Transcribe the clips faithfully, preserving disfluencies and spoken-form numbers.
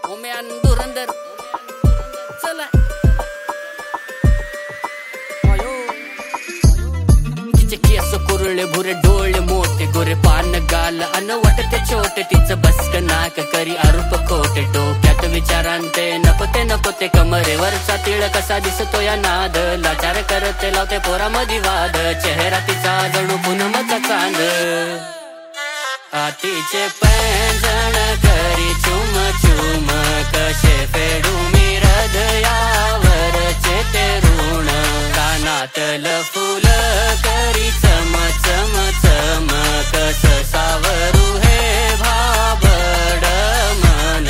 ओम्यान धुरंधर चला तिचे केस कुरळे भुरे डोळे मोठे गोरे पान गाल अन वाटते छोटे तिचं बसक नाक करी आरोप खोटे डोक्यात विचारांते नको ते नको ते कमरेवरचा तिळ कसा दिसतो या नाद लाचार करते लावते पोरामधी वाद चेहरा तिचा जणू पूनमचा चांद आतीचे पैंजण करी चुम चुम कसे फेडू मी हृदयावरचे ते ऋण कानातलं फुल करी चम चम चम कस सावरू हे भाबड मन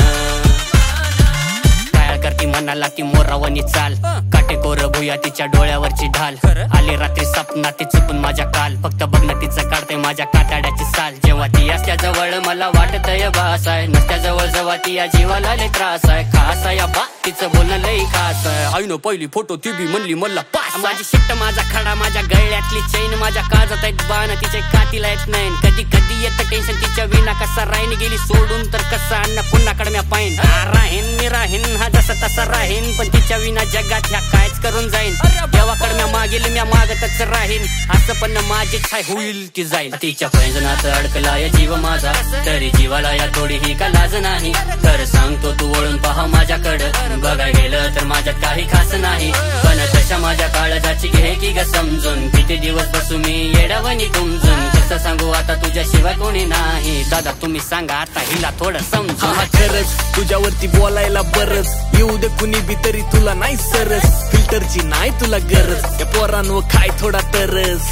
काय करती मनाला ती मोरावणी चाल काटेकोर भुया तिच्या डोळ्यावरची ढाल आली रात्री सपना ती चुकून माझ्या काल फक्त बघणं तिचं काढते माझ्या काटाड्याची साल जेव्हा ती असत्या जवळ मला वाटतय भास आहे नसत्या जवळ जेव्हा ती या जीवाला लय त्रास आहे खास आहे बा तिचं बोलणं लई खास आहे आईनो पहिली फोटो ती बी म्हणली मला पास माझी शिट्ट माझा खडा माझ्या गळ्यातली चैन माझ्या काजत आहेत बाण तिच्या कातीला येत नाही कधी कधी येतं टेन्शन तिच्या विना कसा राहीन गेली सोडून तर कसा अन्न पुन्हा कडम्या पाहिन राहीन मी राहीन हा जसा तसा राहीन पण तिच्या विना जगात ह्या कायच करून जाईन देवाकडे म्या मागेल म्या मागतच राहीन असं पण माझीच हाय होईल ती जाईल तिच्या पैंजणात अडकला या जीव माझा तरी जीवाला या थोडी ही का लाज नाही तर सांगतो तू वळून पहा माझ्याकडं बघाय गेलं तर माझ्यात काही खास नाही पण तशा माझ्या काळजाची घे की ग समजून किती दिवस बसू मी येडावणी तुमजून कसं सांगू आता तुझ्याशिवाय कोणी नाही दादा तुम्ही सांगा आता हिला थोडं समजून खरंच तुझ्यावरती बोलायला बरच येऊ दे कुणी बी तरी तुला नाही सरस फिल्टरची नाही तुला गरज या पोरांवर काय थोडा तरस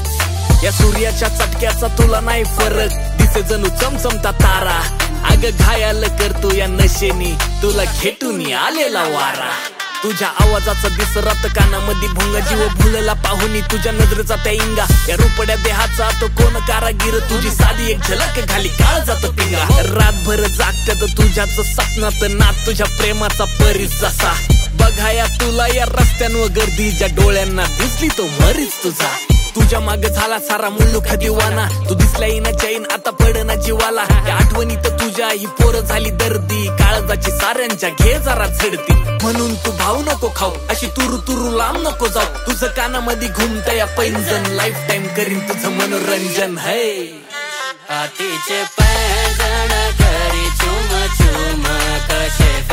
या सूर्याच्या चटक्याचा तुला नाही फरक दिसे जणू चमचमता तारा अग घायाल करतो या नशेनी तुला घेटून आलेला वारा तुझ्या आवाजाचा दिस रात कानामध्ये भुंगा जीव भुलला पाहुनी तुझ्या नजरेचा त्या इंगा या रुपड्या देहाचा तो कोण कारागीर तुझी साधी एक झलक घाली काळ जातो पिंगा रातभर जागत्यात तुझ्याच स्वप्नात नात तुझ्या प्रेमाचा परीस जसा बघाया तुला या रस्त्यांवर गर्दी ज्या डोळ्यांना दिसली तो मरीच तुझा तुझ्या माग झाला सारा मुल्लुख दिवाना तू दिसलाही ना चैन आता पडना जीवाला या आठवणीत तुझ्या ही पोर झाली दर्दी काळजाची साऱ्यांच्या घे जरा झडती म्हणून तू भाऊ नको खाऊ अशी तुरु तुरु लांब नको जाऊ तुझं कानामध्ये घुमता या पैंजण लाईफ टाइम करीन तुझं मनोरंजन है आतीचे पैंजण करी चुम चुम कसे